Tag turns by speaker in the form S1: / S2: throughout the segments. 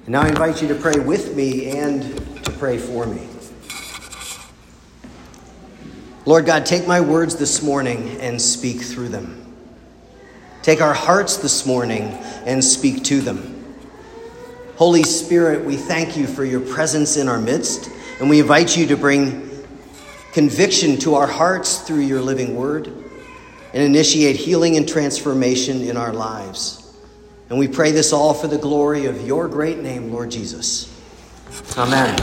S1: And now I invite you to pray with me and to pray for me. Lord God, take my words this morning and speak through them. Take our hearts this morning and speak to them. Holy Spirit, we thank you for your presence in our midst, and we invite you to bring conviction to our hearts through your living word and initiate healing and transformation in our lives. And we pray this all for the glory of your great name, Lord Jesus. Amen.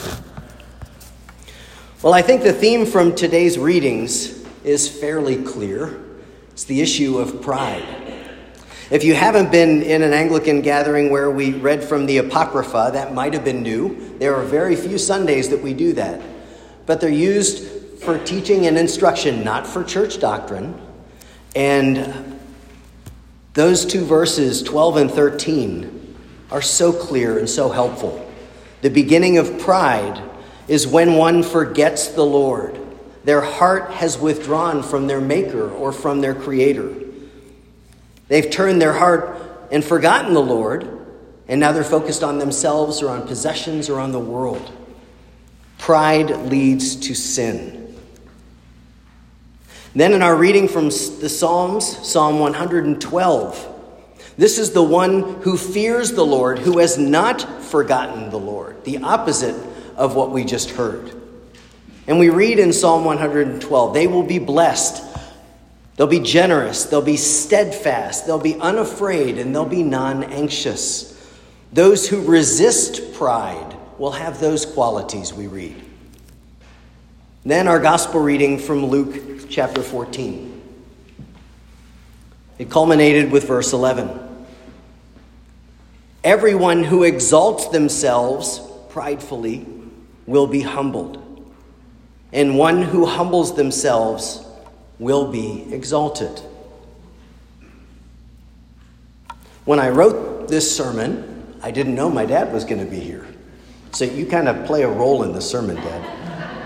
S1: Well, I think the theme from today's readings is fairly clear. It's the issue of pride. If you haven't been in an Anglican gathering where we read from the Apocrypha, that might have been new. There are very few Sundays that we do that. But they're used for teaching and instruction, not for church doctrine. And those two verses, 12 and 13, are so clear and so helpful. The beginning of pride is when one forgets the Lord. Their heart has withdrawn from their Maker or from their Creator. They've turned their heart and forgotten the Lord, and now they're focused on themselves or on possessions or on the world. Pride leads to sin. Then in our reading from the Psalms, Psalm 112, this is the one who fears the Lord, who has not forgotten the Lord, the opposite of what we just heard. And we read in Psalm 112, they will be blessed, they'll be generous, they'll be steadfast, they'll be unafraid, and they'll be non-anxious. Those who resist pride will have those qualities, we read. Then our gospel reading from Luke chapter 14. It culminated with verse 11. Everyone who exalts themselves pridefully will be humbled, and one who humbles themselves will be exalted. When I wrote this sermon, I didn't know my dad was going to be here. So you kind of play a role in the sermon, Dad.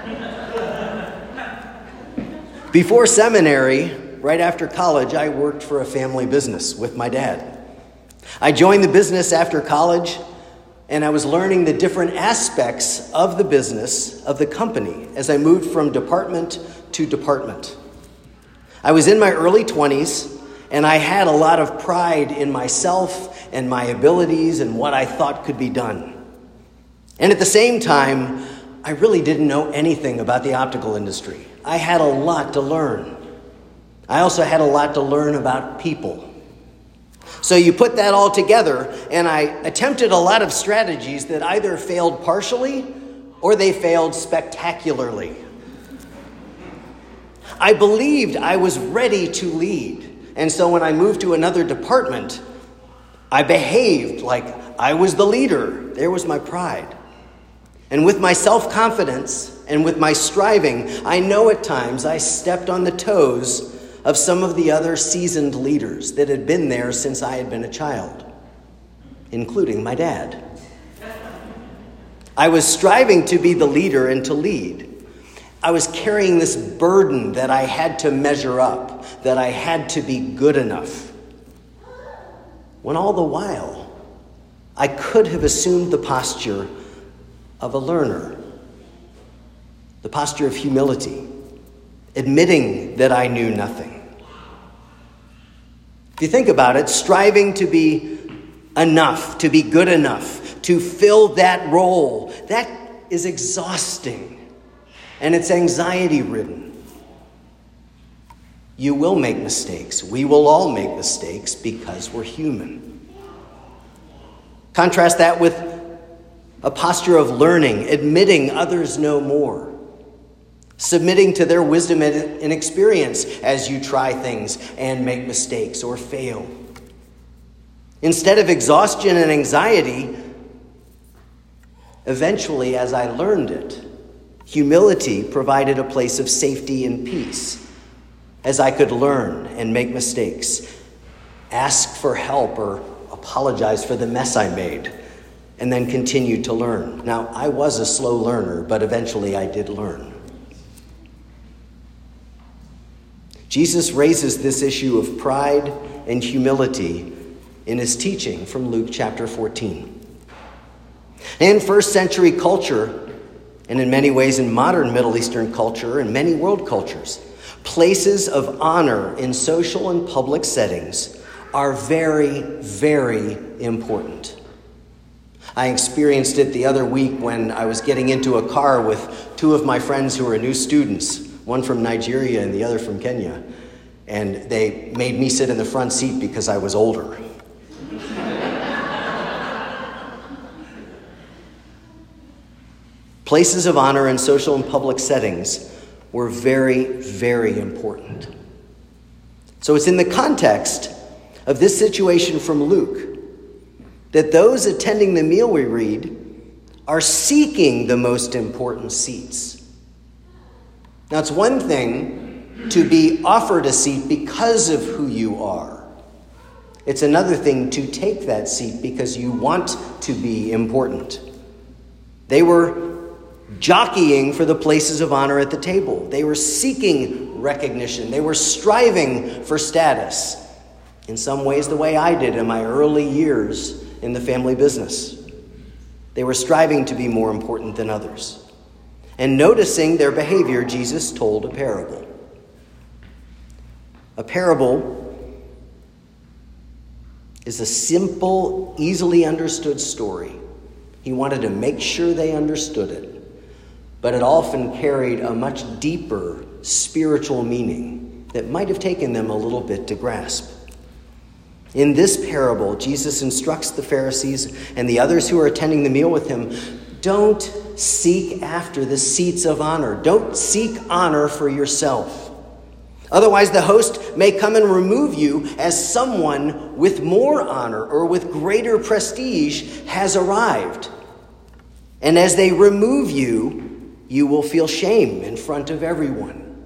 S1: Before seminary, right after college, I worked for a family business with my dad. I joined the business after college, and I was learning the different aspects of the business, of the company, as I moved from department to department. I was in my early 20s, and I had a lot of pride in myself and my abilities and what I thought could be done. And at the same time, I really didn't know anything about the optical industry. I had a lot to learn. I also had a lot to learn about people. So you put that all together, and I attempted a lot of strategies that either failed partially or they failed spectacularly. I believed I was ready to lead. And so when I moved to another department, I behaved like I was the leader. There was my pride. And with my self-confidence and with my striving, I know at times I stepped on the toes of some of the other seasoned leaders that had been there since I had been a child, including my dad. I was striving to be the leader and to lead. I was carrying this burden that I had to measure up, that I had to be good enough. When all the while, I could have assumed the posture of a learner, the posture of humility, admitting that I knew nothing. If you think about it, striving to be enough, to be good enough, to fill that role, that is exhausting, and it's anxiety-ridden. You will make mistakes. We will all make mistakes because we're human. Contrast that with a posture of learning, admitting others know more, submitting to their wisdom and experience as you try things and make mistakes or fail. Instead of exhaustion and anxiety, eventually, as I learned it, humility provided a place of safety and peace as I could learn and make mistakes, ask for help or apologize for the mess I made, and then continue to learn. Now, I was a slow learner, but eventually I did learn. Jesus raises this issue of pride and humility in his teaching from Luke chapter 14. In first century culture, and in many ways in modern Middle Eastern culture and many world cultures, places of honor in social and public settings are very, very important. I experienced it the other week when I was getting into a car with two of my friends who are new students, one from Nigeria and the other from Kenya. And they made me sit in the front seat because I was older. Places of honor in social and public settings were very, very important. So it's in the context of this situation from Luke that those attending the meal we read are seeking the most important seats. Now, it's one thing to be offered a seat because of who you are. It's another thing to take that seat because you want to be important. They were jockeying for the places of honor at the table. They were seeking recognition. They were striving for status. In some ways, the way I did in my early years in the family business. They were striving to be more important than others. And noticing their behavior, Jesus told a parable. A parable is a simple, easily understood story. He wanted to make sure they understood it. But it often carried a much deeper spiritual meaning that might have taken them a little bit to grasp. In this parable, Jesus instructs the Pharisees and the others who are attending the meal with him, don't seek after the seats of honor. Don't seek honor for yourself. Otherwise, the host may come and remove you as someone with more honor or with greater prestige has arrived. And as they remove you, you will feel shame in front of everyone.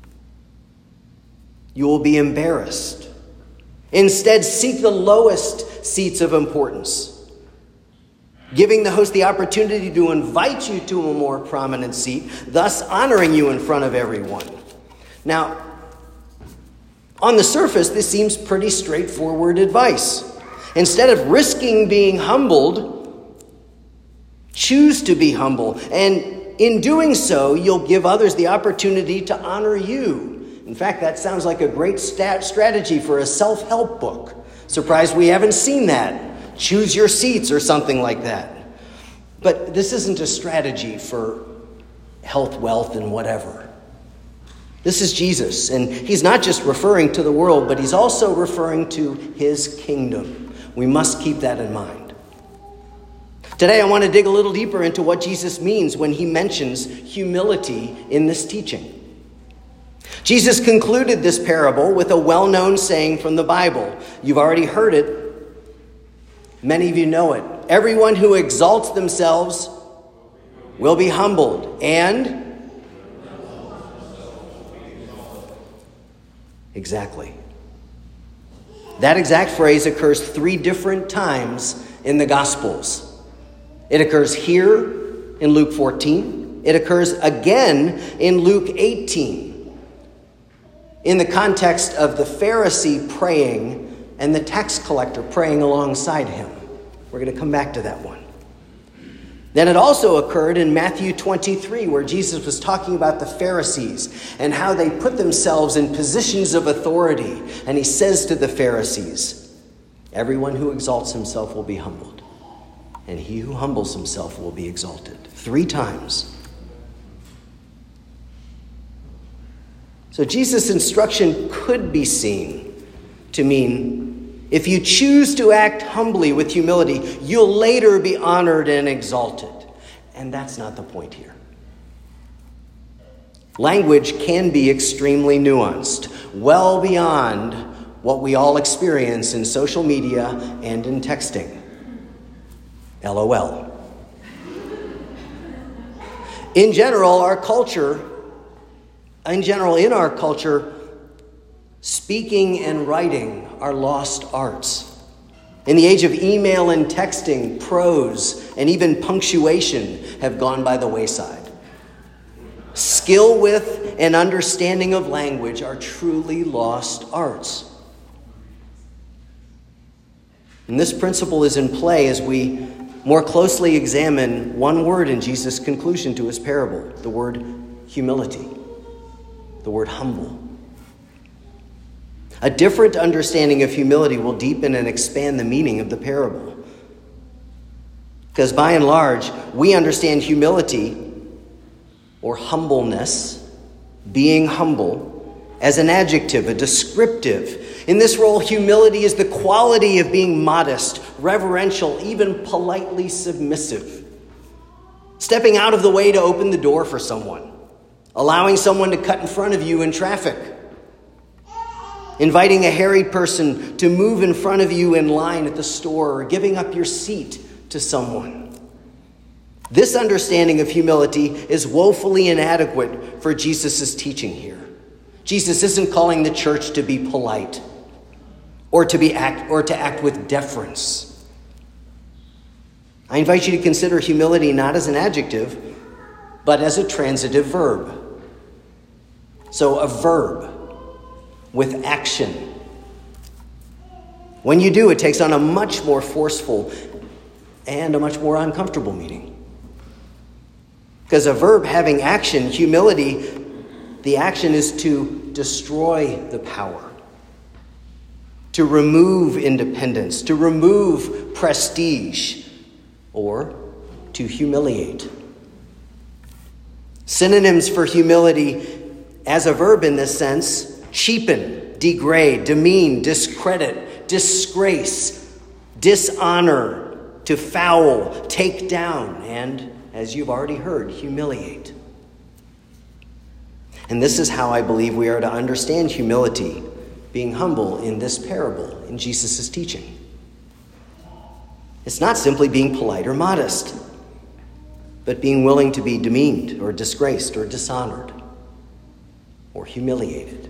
S1: You will be embarrassed. Instead, seek the lowest seats of importance, giving the host the opportunity to invite you to a more prominent seat, thus honoring you in front of everyone. Now, on the surface, this seems pretty straightforward advice. Instead of risking being humbled, choose to be humble. And in doing so, you'll give others the opportunity to honor you. In fact, that sounds like a great strategy for a self-help book. Surprised we haven't seen that. Choose your seats or something like that. But this isn't a strategy for health, wealth, and whatever. This is Jesus, and he's not just referring to the world, but he's also referring to his kingdom. We must keep that in mind. Today, I want to dig a little deeper into what Jesus means when he mentions humility in this teaching. Jesus concluded this parable with a well-known saying from the Bible. You've already heard it. Many of you know it. Everyone who exalts themselves will be humbled, and exactly. That exact phrase occurs 3 different times in the Gospels. It occurs here in Luke 14. It occurs again in Luke 18. In the context of the Pharisee praying and the tax collector praying alongside him. We're going to come back to that one. Then it also occurred in Matthew 23, where Jesus was talking about the Pharisees and how they put themselves in positions of authority. And he says to the Pharisees, everyone who exalts himself will be humbled, and he who humbles himself will be exalted. 3 times. So Jesus' instruction could be seen to mean, if you choose to act humbly with humility, you'll later be honored and exalted. And that's not the point here. Language can be extremely nuanced, well beyond what we all experience in social media and in texting. LOL. In general, in our culture, speaking and writing are lost arts. In the age of email and texting, prose and even punctuation have gone by the wayside. Skill with and understanding of language are truly lost arts. And this principle is in play as we more closely examine one word in Jesus' conclusion to his parable, the word humility, the word humble. A different understanding of humility will deepen and expand the meaning of the parable. Because by and large, we understand humility or humbleness, being humble, as an adjective, a descriptive. In this role, humility is the quality of being modest, reverential, even politely submissive. Stepping out of the way to open the door for someone. Allowing someone to cut in front of you in traffic. Inviting a harried person to move in front of you in line at the store, or giving up your seat to someone. This understanding of humility is woefully inadequate for Jesus' teaching here. Jesus isn't calling the church to be polite or to act with deference. I invite you to consider humility not as an adjective, but as a transitive verb. So a verb with action. When you do, it takes on a much more forceful and a much more uncomfortable meaning. Because a verb having action, humility, the action is to destroy the power, to remove independence, to remove prestige, or to humiliate. Synonyms for humility as a verb in this sense: cheapen, degrade, demean, discredit, disgrace, dishonor, to foul, take down, and, as you've already heard, humiliate. And this is how I believe we are to understand humility, being humble in this parable, in Jesus' teaching. It's not simply being polite or modest, but being willing to be demeaned or disgraced or dishonored or humiliated.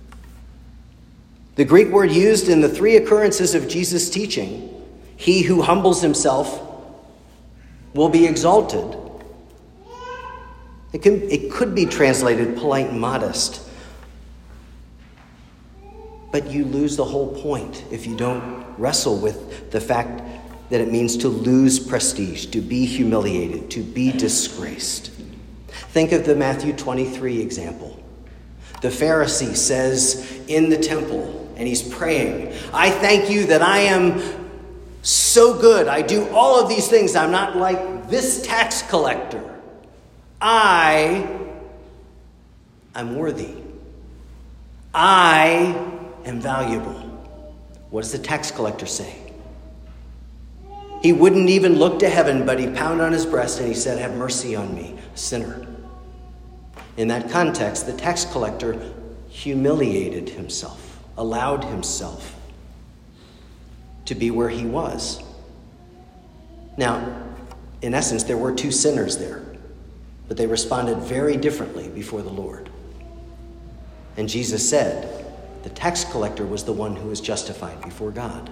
S1: The Greek word used in the three occurrences of Jesus' teaching, he who humbles himself will be exalted. It could be translated polite and modest. But you lose the whole point if you don't wrestle with the fact that it means to lose prestige, to be humiliated, to be disgraced. Think of the Matthew 23 example. The Pharisee says in the temple, and he's praying, I thank you that I am so good. I do all of these things. I'm not like this tax collector. I'm worthy. I am valuable. What does the tax collector say? He wouldn't even look to heaven, but he pounded on his breast and he said, have mercy on me, a sinner. In that context, the tax collector humiliated himself. Allowed himself to be where he was. Now, in essence, there were two sinners there, but they responded very differently before the Lord. And Jesus said, the tax collector was the one who was justified before God.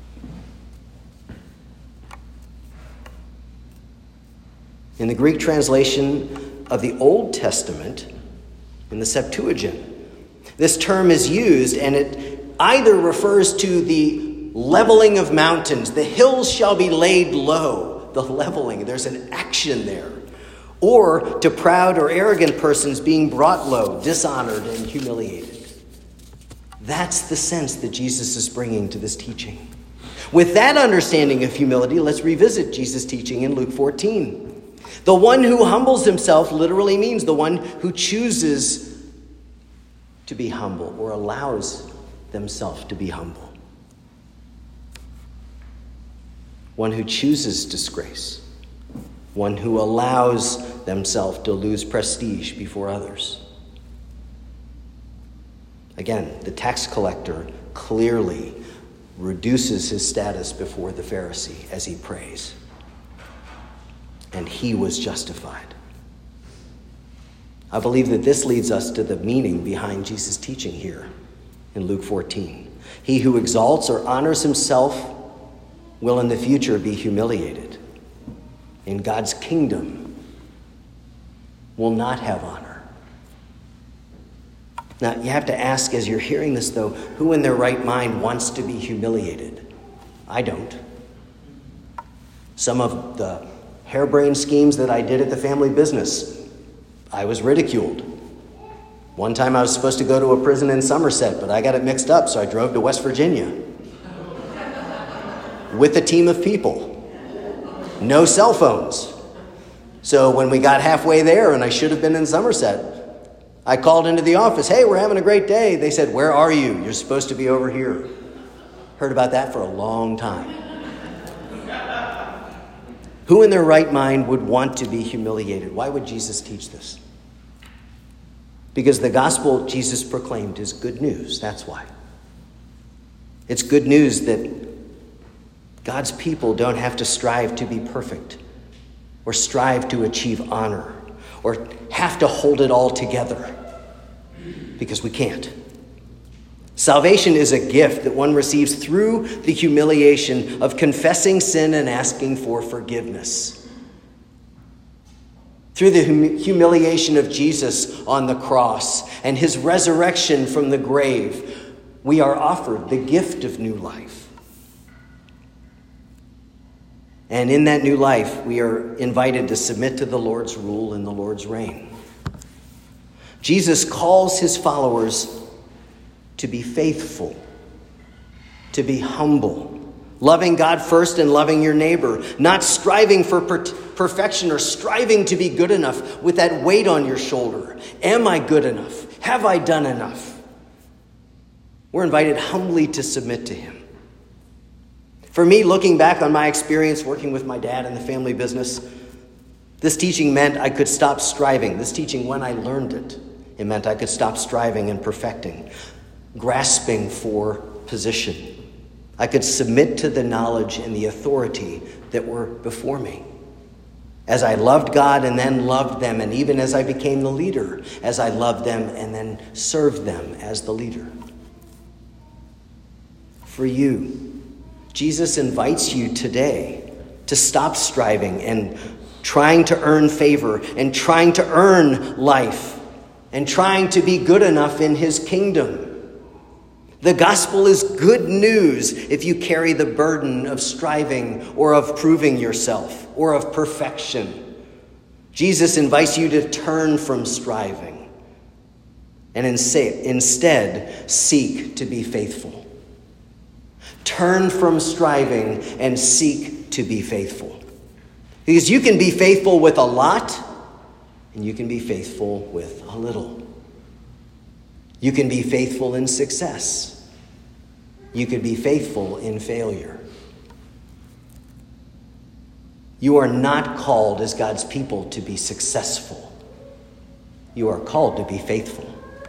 S1: In the Greek translation of the Old Testament, in the Septuagint, this term is used, and it either refers to the leveling of mountains. The hills shall be laid low. The leveling, there's an action there. Or to proud or arrogant persons being brought low, dishonored, and humiliated. That's the sense that Jesus is bringing to this teaching. With that understanding of humility, let's revisit Jesus' teaching in Luke 14. The one who humbles himself literally means the one who chooses to be humble or allows themselves to be humble. One who chooses disgrace. One who allows themselves to lose prestige before others. Again, the tax collector clearly reduces his status before the Pharisee as he prays. And he was justified. I believe that this leads us to the meaning behind Jesus' teaching here in Luke 14. He who exalts or honors himself will in the future be humiliated. In God's kingdom will not have honor. Now, you have to ask as you're hearing this, though, who in their right mind wants to be humiliated? I don't. Some of the harebrained schemes that I did at the family business, I was ridiculed. One time I was supposed to go to a prison in Somerset, but I got it mixed up, so I drove to West Virginia with a team of people. No cell phones. So when we got halfway there and I should have been in Somerset, I called into the office. Hey, we're having a great day. They said, where are you? You're supposed to be over here. Heard about that for a long time. Who in their right mind would want to be humiliated? Why would Jesus teach this? Because the gospel Jesus proclaimed is good news. That's why. It's good news that God's people don't have to strive to be perfect or strive to achieve honor or have to hold it all together, because we can't. Salvation is a gift that one receives through the humiliation of confessing sin and asking for forgiveness. Through the humiliation of Jesus on the cross and his resurrection from the grave, we are offered the gift of new life. And in that new life, we are invited to submit to the Lord's rule and the Lord's reign. Jesus calls his followers to be faithful, to be humble, loving God first and loving your neighbor, not striving for perfection or striving to be good enough with that weight on your shoulder. Am I good enough? Have I done enough? We're invited humbly to submit to him. For me, looking back on my experience working with my dad in the family business, this teaching meant I could stop striving. This teaching, when I learned it, it meant I could stop striving and perfecting, grasping for position. I could submit to the knowledge and the authority that were before me. As I loved God and then loved them, and even as I became the leader, as I loved them and then served them as the leader. For you, Jesus invites you today to stop striving and trying to earn favor and trying to earn life and trying to be good enough in his kingdom. The gospel is good news if you carry the burden of striving or of proving yourself or of perfection. Jesus invites you to turn from striving and instead seek to be faithful. Turn from striving and seek to be faithful. Because you can be faithful with a lot, and you can be faithful with a little. You can be faithful in success. You can be faithful in failure. You are not called as God's people to be successful. You are called to be faithful.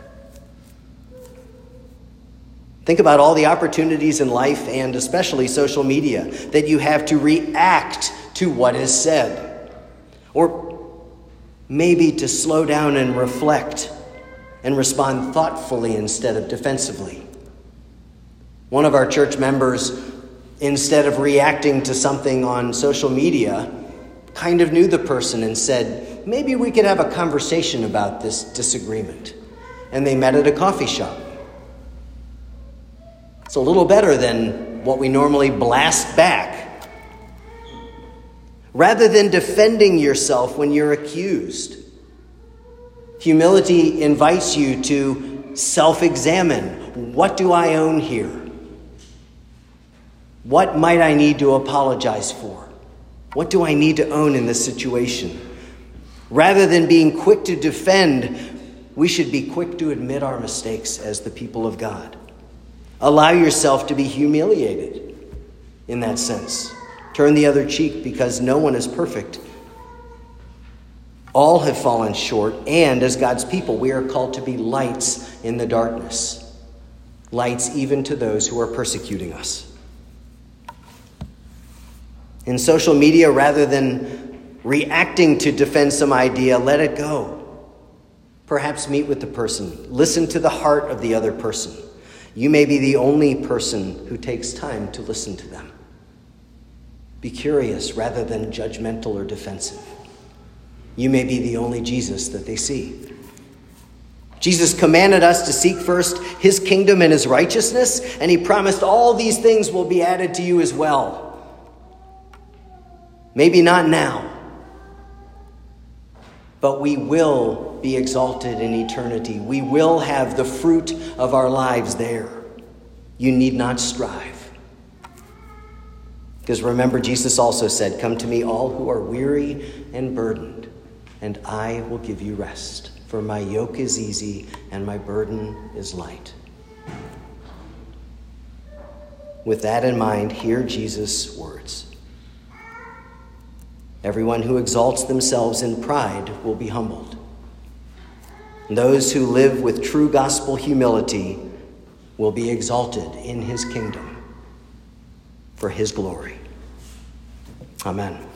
S1: Think about all the opportunities in life, and especially social media, that you have to react to what is said. Or maybe to slow down and reflect and respond thoughtfully instead of defensively. One of our church members, instead of reacting to something on social media, kind of knew the person and said, maybe we could have a conversation about this disagreement. And they met at a coffee shop. It's a little better than what we normally blast back. Rather than defending yourself when you're accused, humility invites you to self-examine. What do I own here? What might I need to apologize for? What do I need to own in this situation? Rather than being quick to defend, we should be quick to admit our mistakes as the people of God. Allow yourself to be humiliated in that sense. Turn the other cheek, because no one is perfect. All have fallen short, and as God's people, we are called to be lights in the darkness. Lights even to those who are persecuting us. In social media, rather than reacting to defend some idea, let it go. Perhaps meet with the person. Listen to the heart of the other person. You may be the only person who takes time to listen to them. Be curious rather than judgmental or defensive. You may be the only Jesus that they see. Jesus commanded us to seek first his kingdom and his righteousness, and he promised all these things will be added to you as well. Maybe not now, but we will be exalted in eternity. We will have the fruit of our lives there. You need not strive. Because remember, Jesus also said, "Come to me, all who are weary and burdened, and I will give you rest. For my yoke is easy and my burden is light." With that in mind, hear Jesus' words. Everyone who exalts themselves in pride will be humbled. And those who live with true gospel humility will be exalted in his kingdom for his glory. Amen.